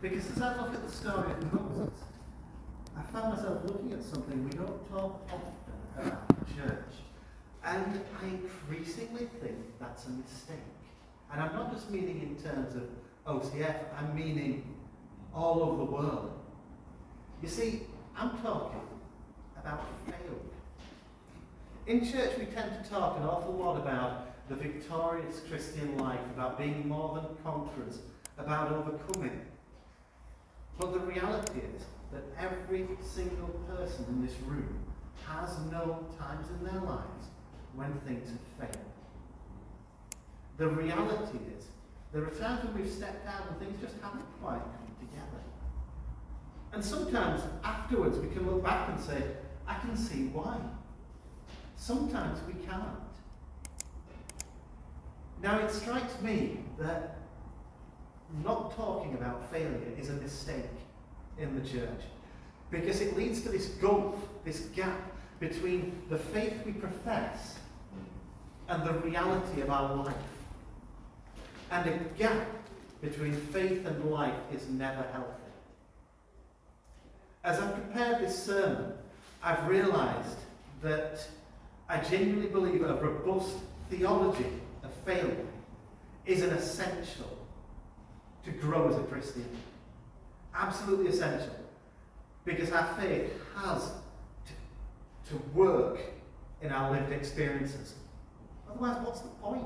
Because as I look at the story of Moses, I found myself looking at something we don't talk often about in church. And I increasingly think that's a mistake. And I'm not just meaning in terms of OCF, I'm meaning all over the world. You see, I'm talking about failure. In church, we tend to talk an awful lot about the victorious Christian life, about being more than conquerors, about overcoming. But the reality is that every single person in this room has known times in their lives when things have failed. The reality is there are times when we've stepped out and things just haven't quite come together. And sometimes afterwards we can look back and say, I can see why. Sometimes we can't. Now it strikes me that not talking about failure is a mistake in the church, because it leads to this gulf, this gap between the faith we profess and the reality of our life. And a gap between faith and life is never healthy. As I've prepared this sermon, I've realised that I genuinely believe a robust theology of failure is an essential to grow as a Christian. Absolutely essential. Because our faith has to work in our lived experiences. Otherwise, what's the point?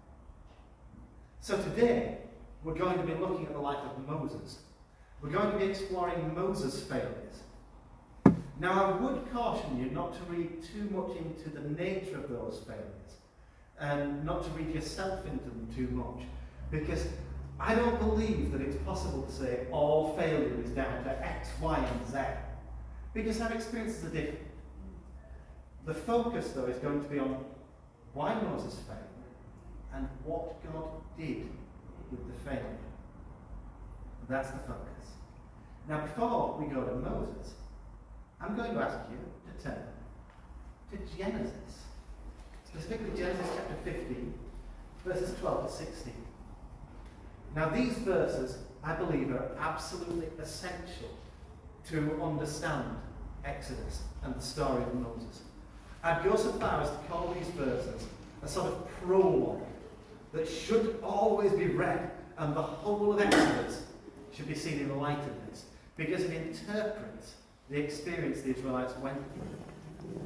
So today, we're going to be looking at the life of Moses. We're going to be exploring Moses' failures. Now, I would caution you not to read too much into the nature of those failures, and not to read yourself into them too much, because I don't believe that it's possible to say all failure is down to X, Y, and Z, because our experiences are different. The focus, though, is going to be on why Moses failed and what God did with the failure. That's the focus. Now, before we go to Moses, I'm going to ask you to turn to Genesis, specifically Genesis chapter 15, verses 12 to 16. Now, these verses, I believe, are absolutely essential to understand Exodus and the story of Moses. I'd go so far as to call these verses a sort of prologue that should always be read, and the whole of Exodus should be seen in light of this, because it interprets the experience the Israelites went through.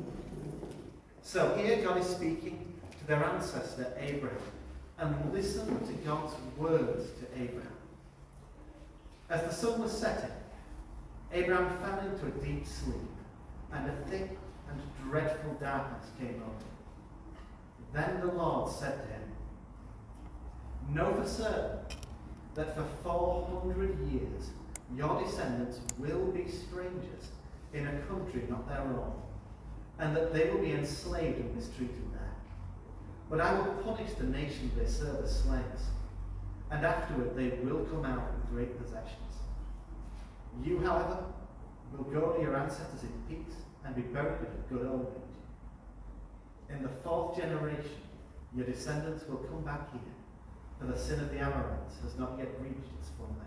So here God is speaking to their ancestor Abraham, and listen to God's words to Abraham. As the sun was setting, Abraham fell into a deep sleep, and a thick and dreadful darkness came over him. Then the Lord said to him, know for certain that for 400 years your descendants will be strangers in a country not their own, and that they will be enslaved and mistreated there. But I will punish the nation they serve as slaves, and afterward they will come out with great possessions. You, however, will go to your ancestors in peace and be buried in a good old age. In the 4th generation, your descendants will come back here, for the sin of the Amorites has not yet reached its full measure.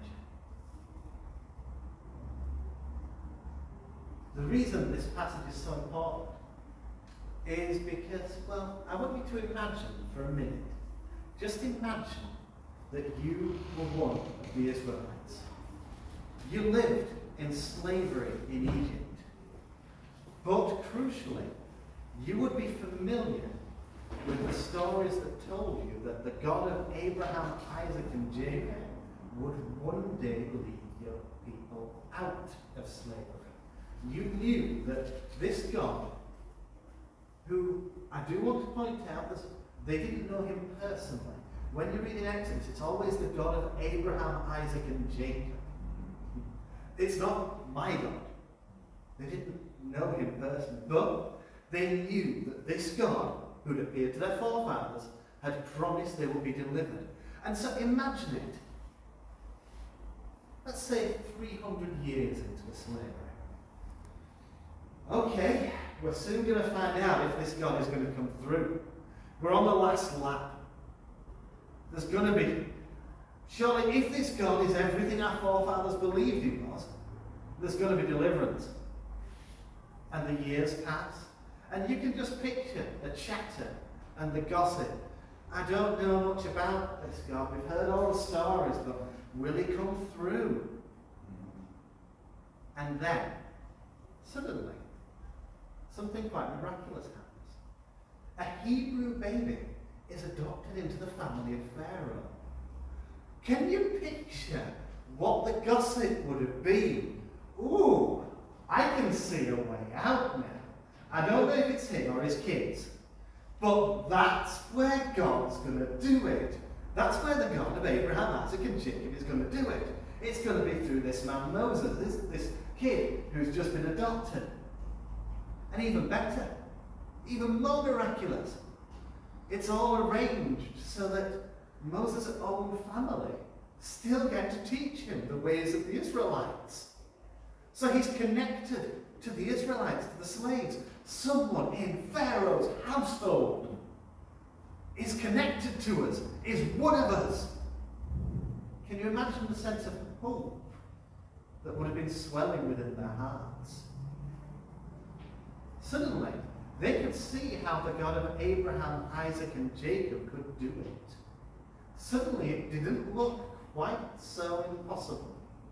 The reason this passage is so important is because, well, I want you to imagine for a minute, just imagine that you were one of the Israelites. You lived in slavery in Egypt. But crucially, you would be familiar with the stories that told you that the God of Abraham, Isaac, and Jacob would one day lead your people out of slavery. You knew that this God, who I do want to point out, they didn't know him personally. When you read in Exodus, it's always the God of Abraham, Isaac, and Jacob. It's not my God. They didn't know him personally, but they knew that this God, who had appeared to their forefathers, had promised they would be delivered. And so imagine it. Let's say 300 years into the slavery. Okay, we're soon going to find out if this God is going to come through. We're on the last lap. There's going to be Surely if this God is everything our forefathers believed he was, there's going to be deliverance. And the years pass, and you can just picture the chatter and the gossip. I don't know much about this God. We've heard all the stories, but will he come through? And then, suddenly, something quite miraculous happens. A Hebrew baby is adopted into the family of Pharaoh. Can you picture what the gossip would have been? Ooh, I can see a way out now. I don't know if it's him or his kids, but that's where God's going to do it. That's where the God of Abraham, Isaac, and Jacob is going to do it. It's going to be through this man Moses, this kid who's just been adopted. And even better, even more miraculous, it's all arranged so that Moses' own family still get to teach him the ways of the Israelites. So he's connected to the Israelites, to the slaves. Someone in Pharaoh's household is connected to us, is one of us. Can you imagine the sense of hope that would have been swelling within their hearts? Suddenly, they could see how the God of Abraham, Isaac, and Jacob could do it. Suddenly, it didn't look quite so impossible.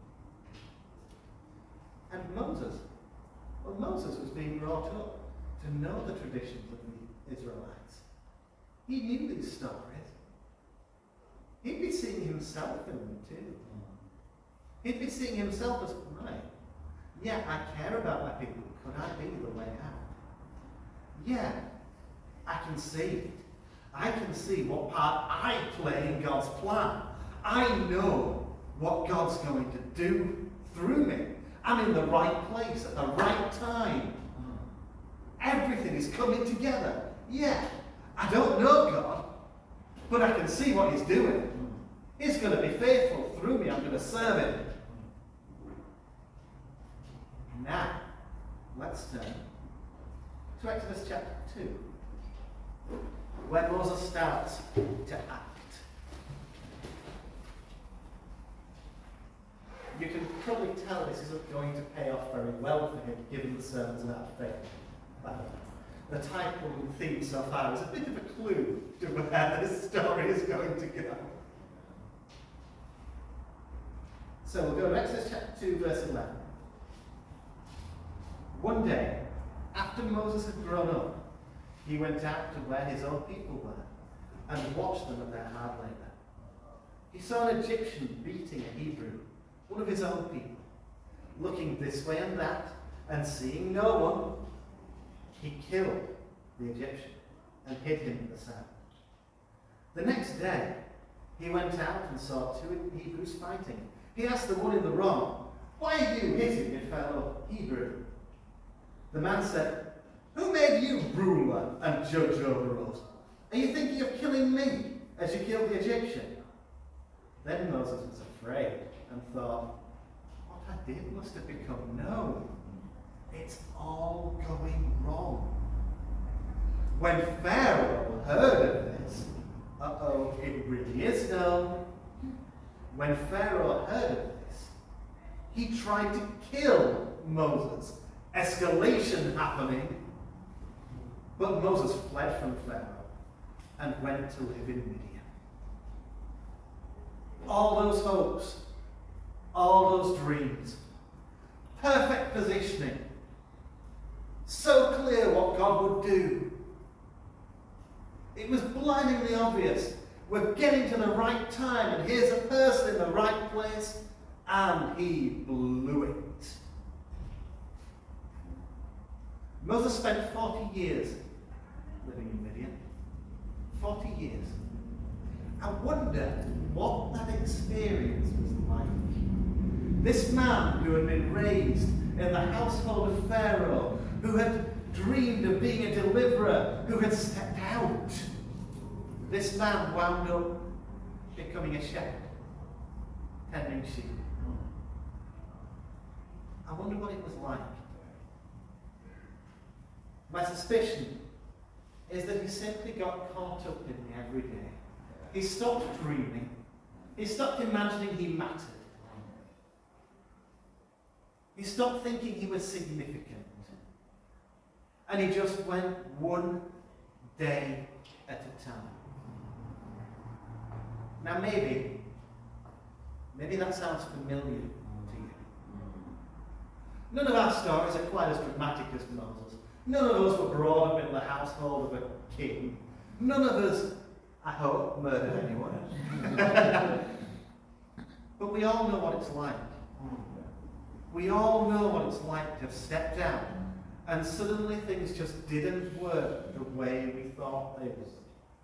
And Moses was being brought up to know the traditions of the Israelites. He knew these stories. He'd be seeing himself in them too. He'd be seeing himself as, right, yeah, I care about my people. Could I be the way out? Yeah, I can see it. I can see what part I play in God's plan. I know what God's going to do through me. I'm in the right place at the right time. Everything is coming together. Yeah, I don't know God, but I can see what he's doing. He's going to be faithful through me. I'm going to serve him. Now, let's turn to Exodus chapter 2, where Moses starts to act. You can probably tell this isn't going to pay off very well for him, given the sermons about faith. The title and theme so far is a bit of a clue to where this story is going to go. So we'll go to Exodus chapter 2, verse 11. One day, after Moses had grown up, he went out to where his own people were and watched them at their hard labor. He saw an Egyptian beating a Hebrew, one of his own people. Looking this way and that, and seeing no one, he killed the Egyptian and hid him in the sand. The next day, he went out and saw two Hebrews fighting. He asked the one in the wrong, "Why are you hitting your fellow Hebrew?" The man said, "Who made you ruler and judge over us? Are you thinking of killing me as you killed the Egyptian?" Then Moses was afraid and thought, "What I did must have become known. It's all going wrong." When Pharaoh heard of this, it really is known. When Pharaoh heard of this, he tried to kill Moses. Escalation happening. But Moses fled from Pharaoh and went to live in Midian. All those hopes, all those dreams, perfect positioning, so clear what God would do. It was blindingly obvious. We're getting to the right time, and here's a person in the right place, and he blew it. Moses spent 40 years living in Midian. 40 years. I wonder what that experience was like. This man who had been raised in the household of Pharaoh, who had dreamed of being a deliverer, who had stepped out. This man wound up becoming a shepherd, tending sheep. I wonder what it was like. My suspicion is that he simply got caught up in the everyday. He stopped dreaming. He stopped imagining he mattered. He stopped thinking he was significant. And he just went one day at a time. Now maybe that sounds familiar to you. None of our stories are quite as dramatic as Moses. None of us were brought up in the household of a king. None of us, I hope, murdered anyone. But we all know what it's like. We all know what it's like to have stepped out and suddenly things just didn't work the way we thought they would.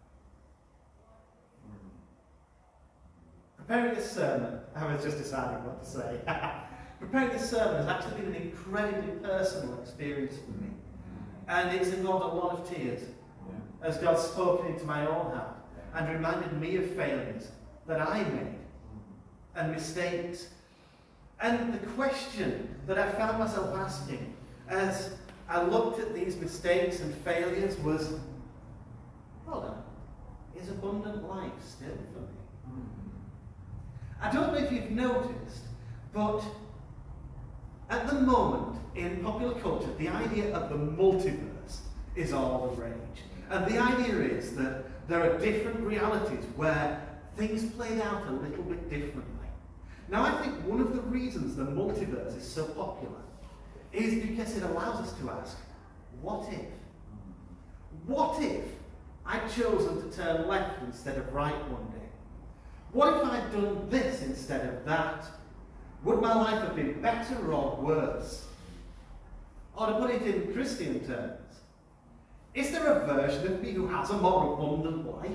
Preparing this sermon, I was just deciding what to say. Preparing this sermon has actually been an incredibly personal experience for me. And it's involved a lot of tears as God's spoken into my own heart and reminded me of failures that I made and mistakes. And the question that I found myself asking as I looked at these mistakes and failures was, hold on, is abundant life still for me? I don't know if you've noticed, but at the moment in popular culture, the idea of the multiverse is all the rage. And the idea is that there are different realities where things played out a little bit differently. Now, I think one of the reasons the multiverse is so popular is because it allows us to ask, what if? What if I'd chosen to turn left instead of right one day? What if I'd done this instead of that? Would my life have been better or worse? Or to put it in Christian terms, is there a version of me who has a more abundant life?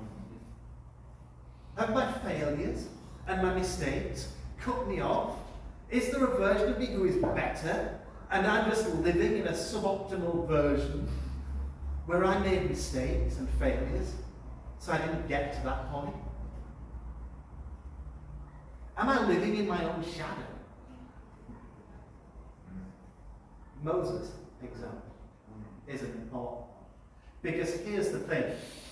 Have my failures and my mistakes cut me off? Is there a version of me who is better and I'm just living in a suboptimal version where I made mistakes and failures so I didn't get to that point? Am I living in my own shadow? Moses' example is an important one. Because here's the thing.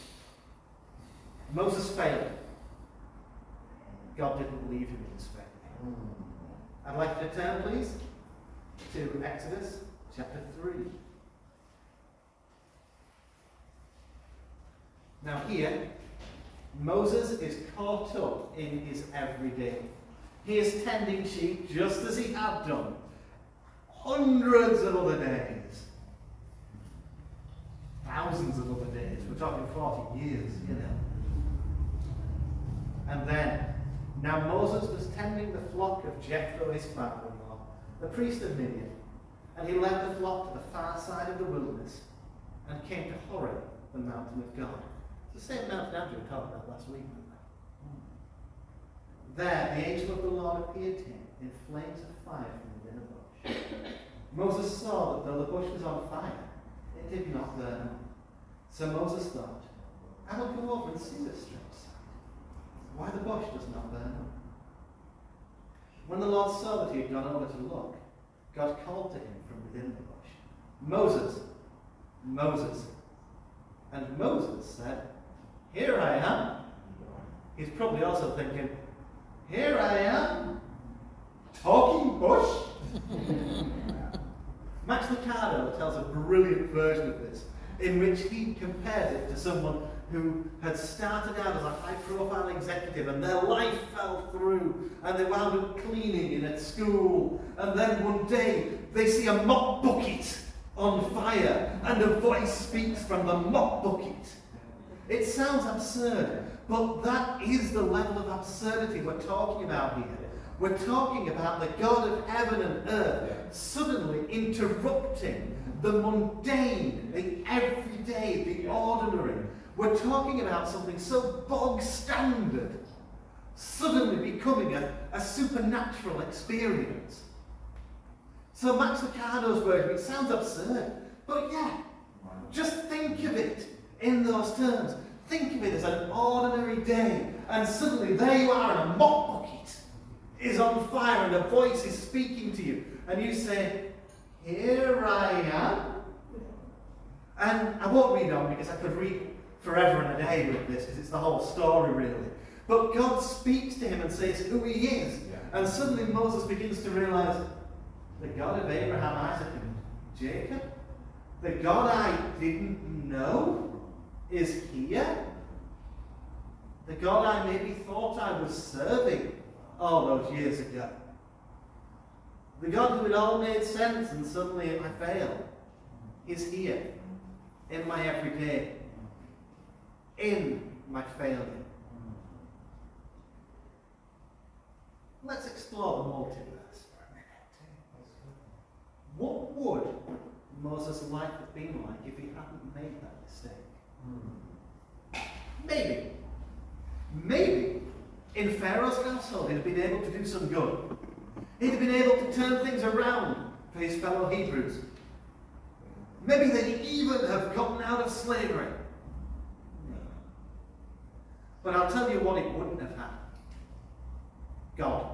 Moses failed. God didn't leave him in his failure. I'd like you to turn, please, to Exodus chapter 3. Now here, Moses is caught up in his everyday. He is tending sheep just as he had done hundreds of other days. Thousands of other days. We're talking 40 years, you know. And then, now Moses was tending the flock of Jethro, his father-in-law, the priest of Midian, and he led the flock to the far side of the wilderness and came to Horeb, the mountain of God. It's the same mountain Andrew talked about last week. There, the angel of the Lord appeared to him in flames of fire from within a bush. Moses saw that though the bush was on fire, it did not burn up. So Moses thought, I will go over and see this strange sight, why the bush does not burn up. When the Lord saw that he had gone over to look, God called to him from within the bush, Moses, Moses. And Moses said, here I am. He's probably also thinking, here I am, talking bush. Max Lucado tells a brilliant version of this, in which he compares it to someone who had started out as a high-profile executive and their life fell through and they wound up cleaning in at school, and then one day they see a mop bucket on fire and a voice speaks from the mop bucket. It sounds absurd, but that is the level of absurdity we're talking about here. We're talking about the God of heaven and earth suddenly interrupting the mundane, the everyday, the ordinary. We're talking about something so bog standard suddenly becoming a supernatural experience. So Max Lucado's version, it sounds absurd, but yeah, just think of it in those terms. Think of it as an ordinary day, and suddenly there you are, and a mop bucket is on fire, and a voice is speaking to you, and you say, here I am. And I won't read on because I could read forever and a day with this, because it's the whole story really. But God speaks to him and says who he is. Yeah. And suddenly Moses begins to realize the God of Abraham, Isaac, and Jacob, the God I didn't know, is here. The God I maybe thought I was serving all those years ago. The God who had all made sense and suddenly I failed is here in my everyday, in my failure. Let's explore the multiverse for a minute. What would Moses' life have been like if he hadn't made that mistake? Maybe in Pharaoh's household he'd have been able to do some good. He'd have been able to turn things around for his fellow Hebrews. Maybe they'd even have gotten out of slavery. But I'll tell you what it wouldn't have had. God.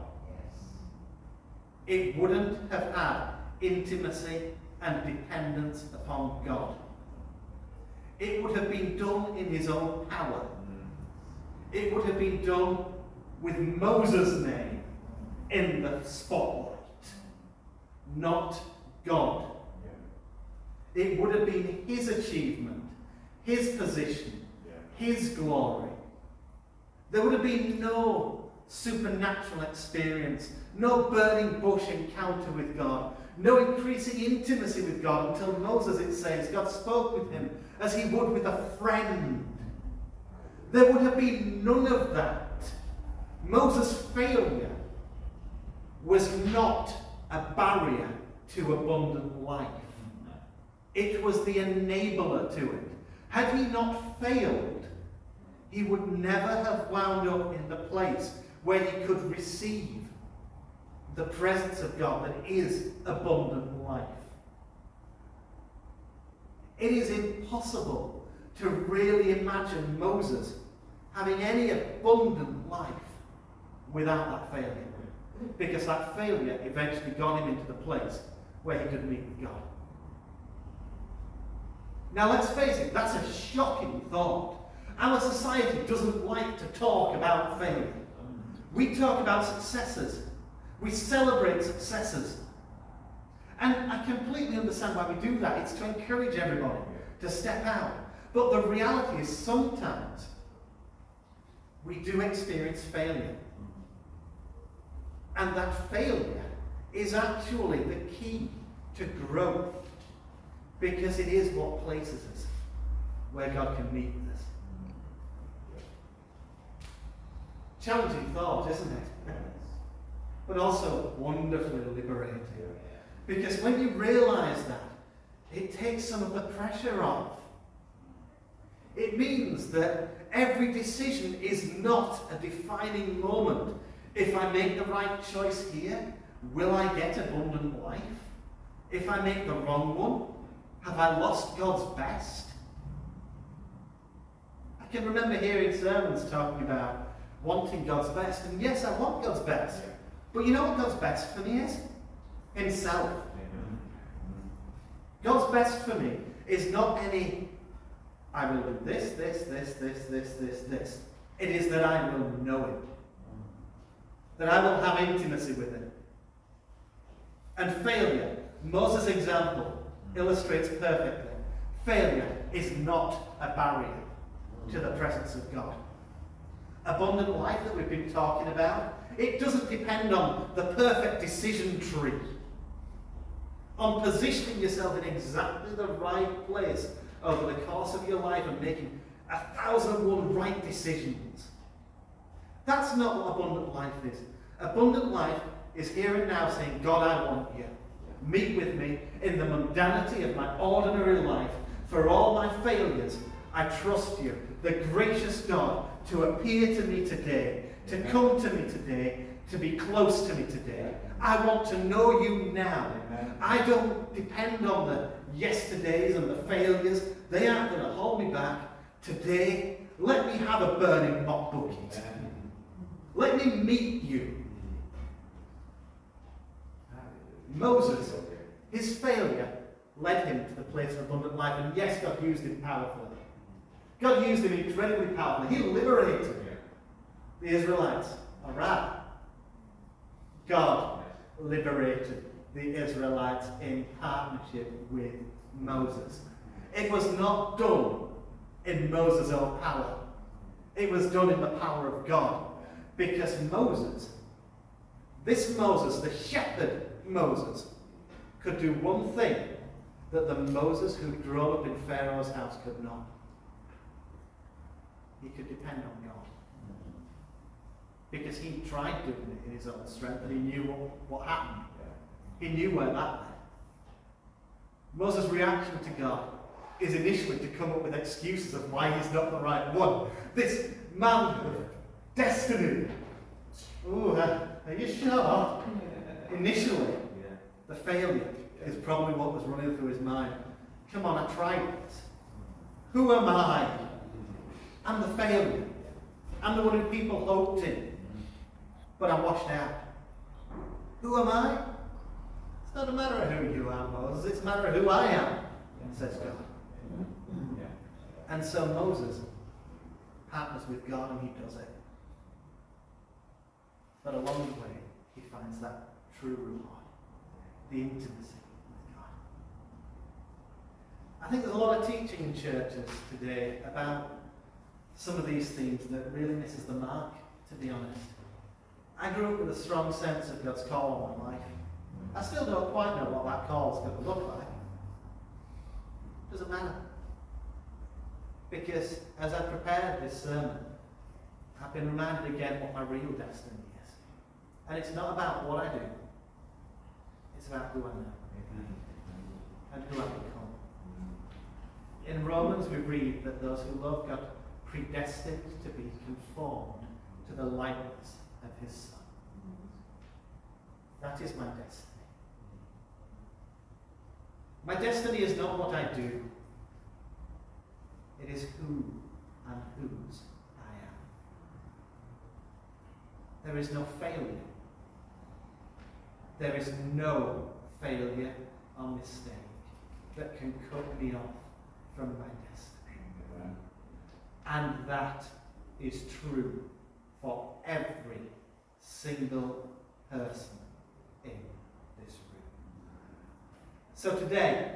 It wouldn't have had intimacy and dependence upon God. It would have been done in his own power. It would have been done with Moses' name in the spotlight, not God. It would have been his achievement, his position, his glory. There would have been no supernatural experience, no burning bush encounter with God, no increasing intimacy with God until Moses, it says, God spoke with him as he would with a friend. There would have been none of that. Moses' failure was not a barrier to abundant life. It was the enabler to it. Had he not failed, he would never have wound up in the place where he could receive the presence of God that is abundant life. It is impossible to really imagine Moses having any abundant life without that failure. Because that failure eventually got him into the place where he could meet with God. Now let's face it, that's a shocking thought. Our society doesn't like to talk about failure. We talk about successes. We celebrate successes. And I completely understand why we do that. It's to encourage everybody to step out. But the reality is sometimes we do experience failure. And that failure is actually the key to growth. Because it is what places us where God can meet with us. Challenging thought, isn't it? But also wonderfully liberating. Because when you realize that, it takes some of the pressure off. It means that every decision is not a defining moment. If I make the right choice here, will I get abundant life? If I make the wrong one, have I lost God's best? I can remember hearing sermons talking about wanting God's best. And yes, I want God's best. But you know what God's best for me is? Himself. God's best for me is not any, I will do this. It is that I will know Him. That I will have intimacy with Him. And failure, Moses' example, illustrates perfectly. Failure is not a barrier to the presence of God. Abundant life that we've been talking about, it doesn't depend on the perfect decision tree, on positioning yourself in exactly the right place over the course of your life and making 1,001 right decisions. That's not what abundant life is. Abundant life is here and now saying, God, I want you. Meet with me in the mundanity of my ordinary life. For all my failures, I trust you, the gracious God, to appear to me today, to come to me today, to be close to me today. I want to know you now. I don't depend on the yesterdays and the failures. They aren't going to hold me back. Today, let me have a burning hot bucket. Let me meet you. Moses, his failure led him to the place of abundant life. And yes, God used him powerfully. God used him incredibly powerfully. He liberated him. The Israelites, all right. God liberated the Israelites in partnership with Moses. It was not done in Moses' own power. It was done in the power of God. Because Moses, this Moses, the shepherd Moses, could do one thing that the Moses who grew up in Pharaoh's house could not. He could depend on God. Because he tried doing it in his own strength and he knew what happened. He knew where that led. Moses' reaction to God is initially to come up with excuses of why he's not the right one. This man of destiny. Ooh, are you sure? Initially, the failure is probably what was running through his mind. Come on, I tried it. Who am I? I'm the failure. I'm the one who people hoped in. But I'm washed out. Who am I? It's not a matter of who you are, Moses. It's a matter of who I am, says God. And so Moses partners with God and he does it. But along the way, he finds that true reward, the intimacy with God. I think there's a lot of teaching in churches today about some of these themes that really misses the mark, to be honest. I grew up with a strong sense of God's call on my life. I still don't quite know what that call is going to look like. Doesn't matter. Because as I prepared this sermon, I've been reminded again what my real destiny is. And it's not about what I do. It's about who I know. And who I become. In Romans we read that those who love God predestined to be conformed to the likeness of his Son. That is my destiny. My destiny is not what I do. It is who and whose I am. There is no failure. There is no failure or mistake that can cut me off from my destiny. And that is true for every single person in this room. So today,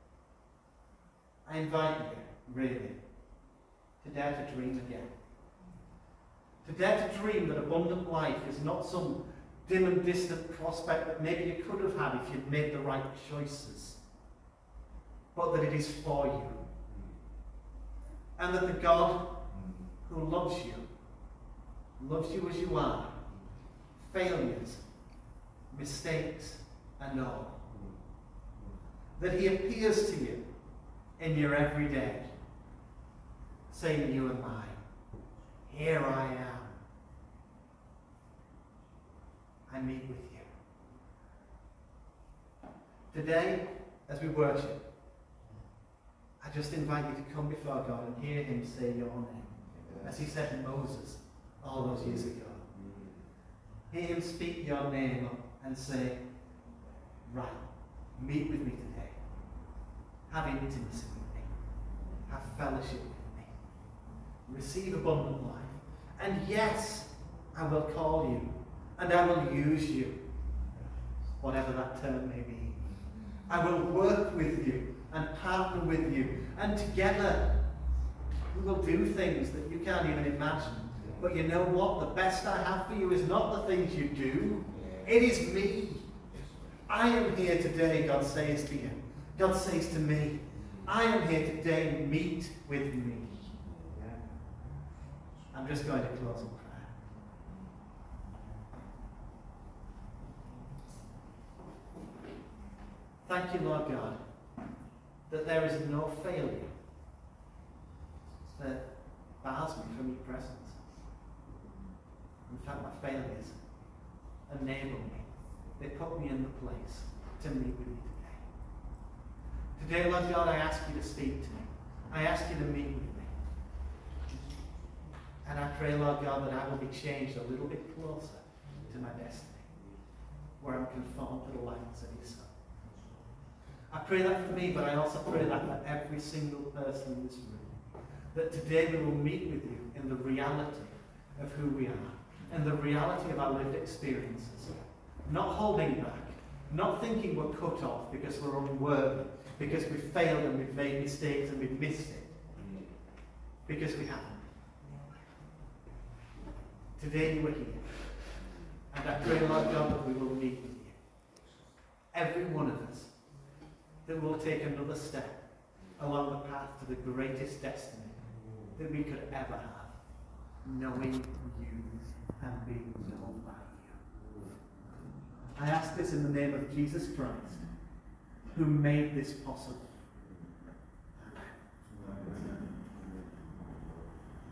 I invite you, really, to dare to dream again. To dare to dream that abundant life is not some dim and distant prospect that maybe you could have had if you'd made the right choices, but that it is for you. And that the God who loves you as you are, failures, mistakes, and all. That he appears to you in your everyday, saying, you and I, here I am. I meet with you. Today, as we worship, I just invite you to come before God and hear him say your name, as he said to Moses all those years ago. Hear him speak your name and say, right, meet with me today. Have intimacy with me. Have fellowship with me. Receive abundant life. And yes, I will call you and I will use you, whatever that term may be. I will work with you and partner with you, and together we will do things that you can't even imagine. But you know what? The best I have for you is not the things you do. It is me. I am here today, God says to you. God says to me, I am here today, meet with me. I'm just going to close in prayer. Thank you, Lord God, that there is no failure that bars me from your presence. In fact, my failures enable me. They put me in the place to meet with you today. Today, Lord God, I ask you to speak to me. I ask you to meet with me. And I pray, Lord God, that I will be changed a little bit closer to my destiny, where I'm conformed to the likeness of your Son. I pray that for me, but I also pray that for every single person in this room, that today we will meet with you in the reality of who we are and the reality of our lived experiences. Not holding back, not thinking we're cut off because we're unworthy, because we failed and we've made mistakes and we've missed it. Because we haven't. Today you are here. And I pray, Lord God, that we will meet with you. Every one of us, that will take another step along the path to the greatest destiny that we could ever have, knowing you and being known by you. I ask this in the name of Jesus Christ, who made this possible.